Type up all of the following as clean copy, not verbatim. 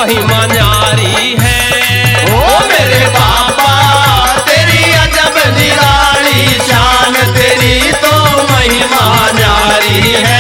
महिमा न्यारी है। ओ मेरे बाबा तेरी अजब निराली शान, तेरी तो महिमा न्यारी है।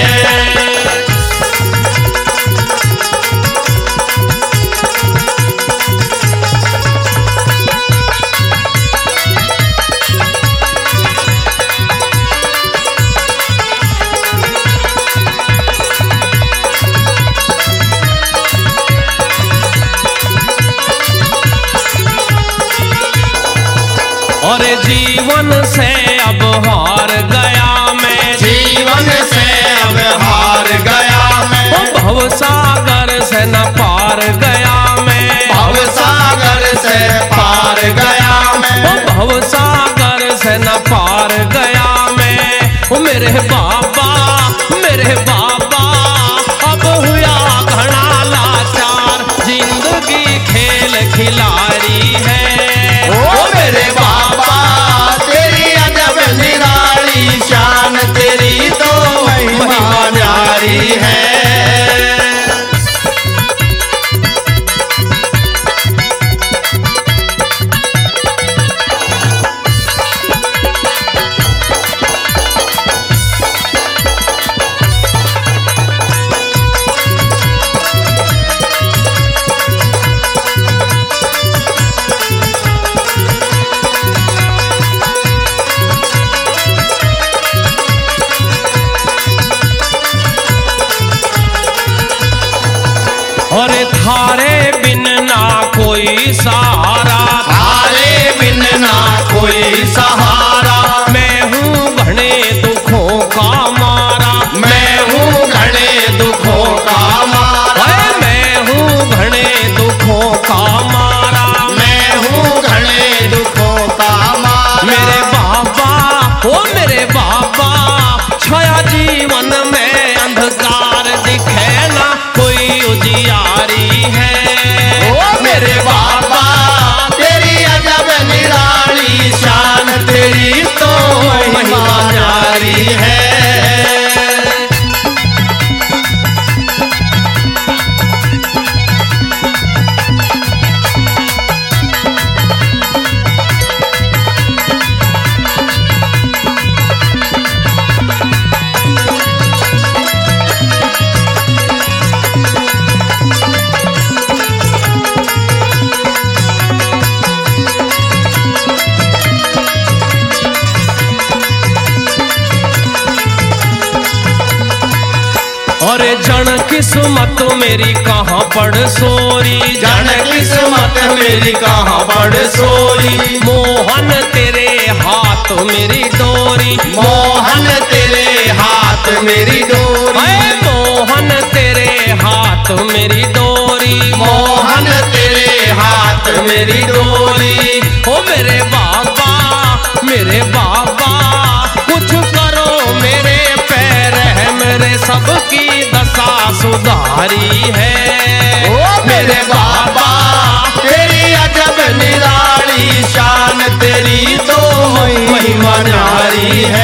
और जीवन से अब हार गया मैं, जीवन से अब हार गया मैं, भवसागर से न पार गया मैं, भवसागर से पार गया मैं, भवसागर से न पार गया मैं। मेरे बाबा अब हुआ घना लाचार, जिंदगी खेल खिलाड़ी है। ओ मेरे बाबा तेरी अजब निराली शान, तेरी तो महिमा न्यारी है। और थारे बिन ना कोई सहारा, थारे बिन ना कोई सहारा, मैं हूँ घने दुखों का मारा, मैं हूँ घने दुखों का मारा, मैं हूँ घने दुखों का मारा, मैं हूँ घने दुखों का मारा। मेरे बाबा छाया जीवन में अंधकार दिखे ना कोई उजियारी है। ओ मेरे बाबा तेरी अजब निराली शान, तेरी तो महिमा न्यारी है। और जन किस्मत मेरी कहाँ पड़ सोरी, जन किस्मत मेरी कहाँ पड़ सोरी, मोहन तेरे हाथ मेरी डोरी, मोहन तेरे हाथ मेरी डोरी, मोहन तेरे हाथ मेरी डोरी, मोहन तेरे हाथ मेरी डोरी। ओ मेरे बाबा कुछ करो मेरे पैर है, मेरे सबकी दशा सुधारी है। ओ मेरे बाबा तेरी अजब निराली शान, तेरी तो महिमा न्यारी है।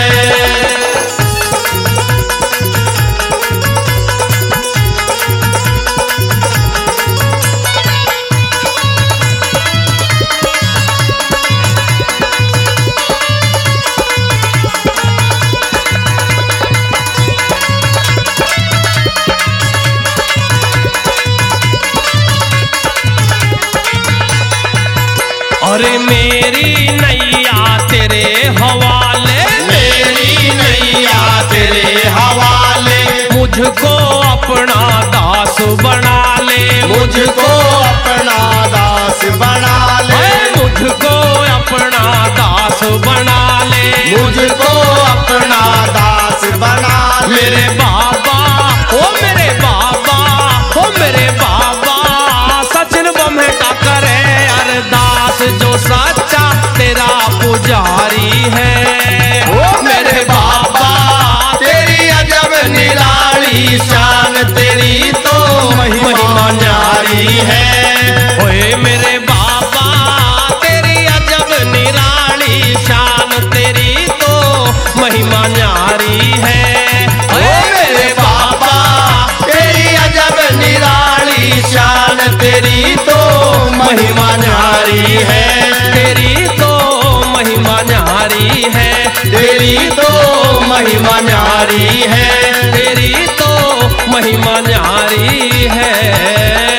अरे मेरी नैया तेरे हवाले, मेरी नैया तेरे हवाले, मुझको अपना दास बना ले, मुझको अपना दास बना ले, मुझको अपना दास बना ले, मुझको अपना दास बना ले। मेरे बाबा सचिन बम्हे का करे अरदास, जो सच्चा तेरा पुजारी है। ओ मेरे बाबा तेरी अजब निराली शान, तेरी तो महिमा न्यारी है। ओए मेरे बाबा तेरी अजब निराली शान, तेरी तो महिमा न्यारी है। ओ मेरे बाबा तेरी अजब निराली शान, तेरी तो महिमा न्यारी है, तेरी तो महिमा न्यारी है।